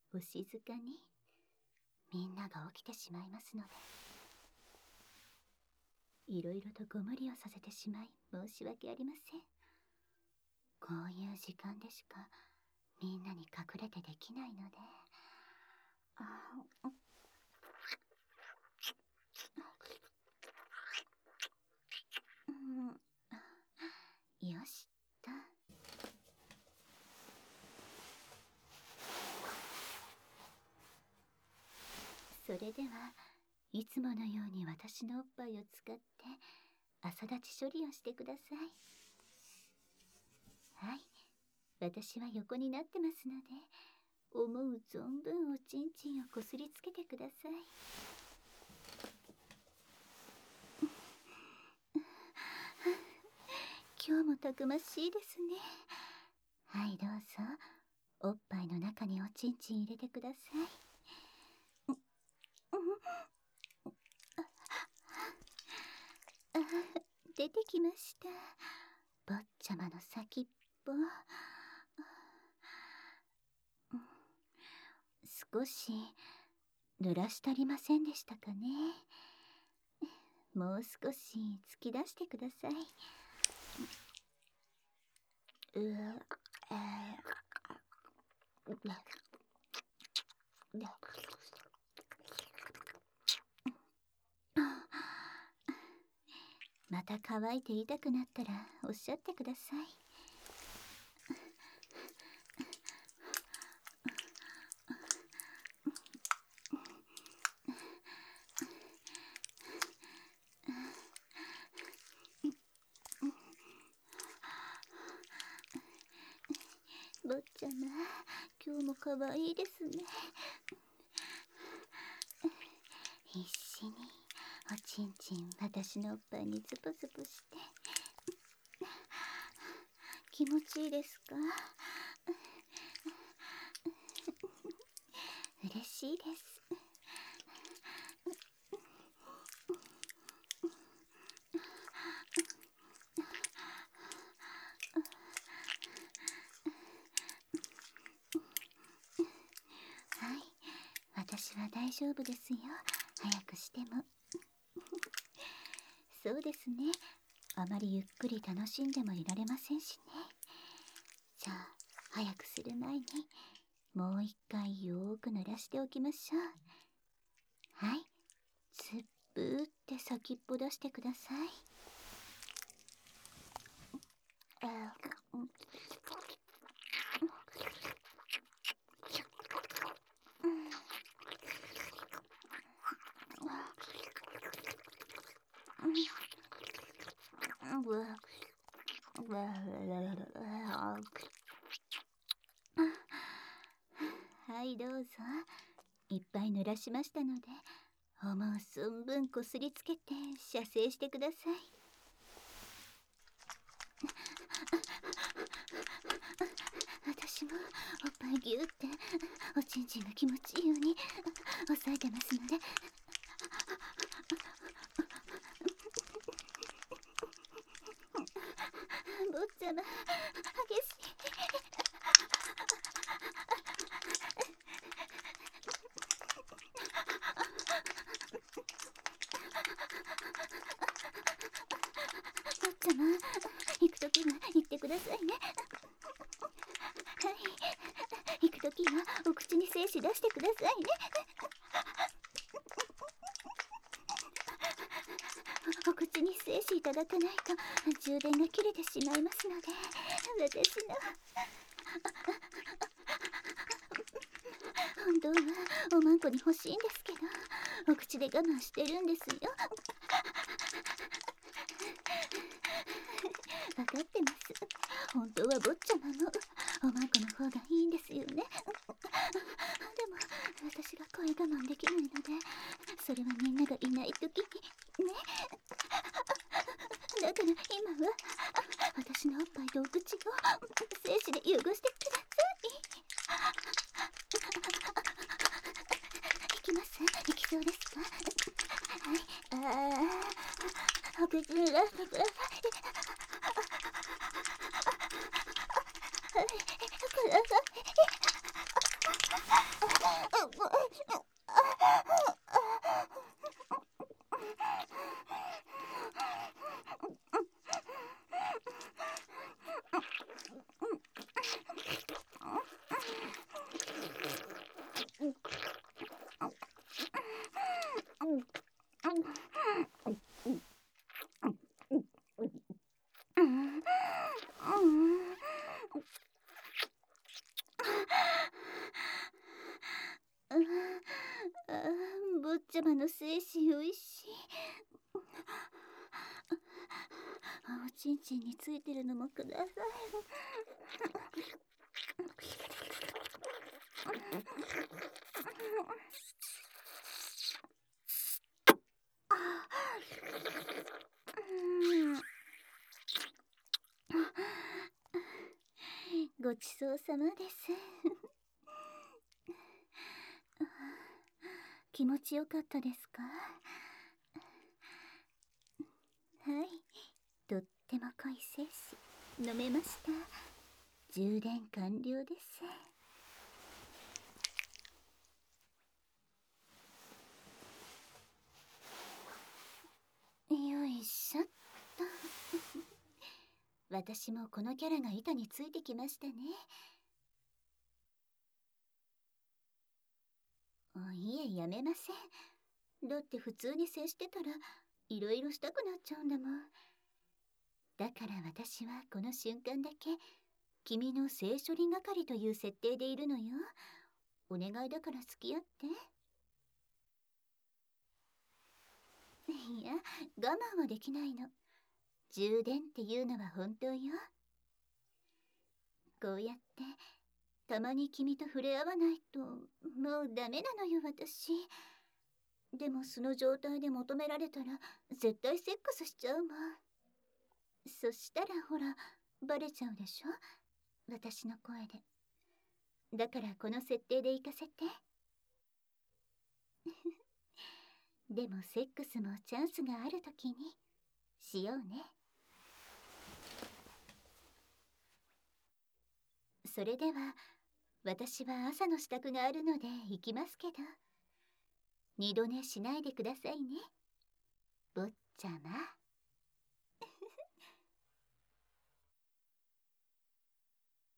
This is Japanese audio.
お静かに。みんなが起きてしまいますので。いろいろとご無理をさせてしまい申し訳ありません。こういう時間でしかみんなに隠れてできないので。よしと。それではいつものように私のおっぱいを使って朝立ち処理をしてください。はい、私は横になってますので、思う存分おちんちんをこすりつけてください。今日もたくましいですね。はい、どうぞ。おっぱいの中におちんちん入れてください。出てきました。坊ちゃまの先っぽ。少し濡らし足りませんでしたかね。もう少し突き出してください。また乾いて痛くなったらおっしゃってください。坊ちゃま、今日も可愛いですね。必死におちんちん私のおっぱいにズポズポして。気持ちいいですか？嬉しいです。はい、私は大丈夫ですよ。早くしても。そうですね。あまりゆっくり楽しんでもいられませんしね。じゃあ、早くする前にもう一回よーく濡らしておきましょう。はい、ずっぶーって先っぽ出してください。はい、どうぞ。いっぱい濡らしましたので、思う存分こすりつけて射精してください。私もおっぱいギューっておちんちんが気持ちいいように押さえてますので。坊ちゃま、激しい。坊ちゃま、行くときは言ってくださいね。はい、行くときはお口に精子出してくださいね。お口に精子いただかないと充電が切れてしまいますので、私の本当はおまんこに欲しいんですけど、お口で我慢してるんですよ。分かってます。本当は坊ちゃまのおまんこの方がいいんですよね。でも私が声我慢できないので、それはみんながいない時にね。だから今は私のおっぱいとお口を精子で汚してください。いきます。いきそうですか？はい。お口に出してください。はい、ください。 坊ちゃまの精子おいしい。おちんちんについてるのもください。ごちそうさまです。気持ちよかったですか？はい、とっても濃い精子飲めました。充電完了です。よいしょっと。私もこのキャラが板についてきましたね。いえ、やめません。だって普通に接してたらいろいろしたくなっちゃうんだもん。だから私はこの瞬間だけ君の性処理係という設定でいるのよ。お願いだから付き合って。いや、我慢はできないの。充電っていうのは本当よ。こうやってたまに君と触れ合わないともうダメなのよ私。でもその状態で求められたら絶対セックスしちゃうもん。そしたらほらバレちゃうでしょ、私の声で。だからこの設定で行かせて。でもセックスもチャンスがある時にしようね。それでは私は朝の支度があるので行きますけど、二度寝しないでくださいね、坊ちゃま。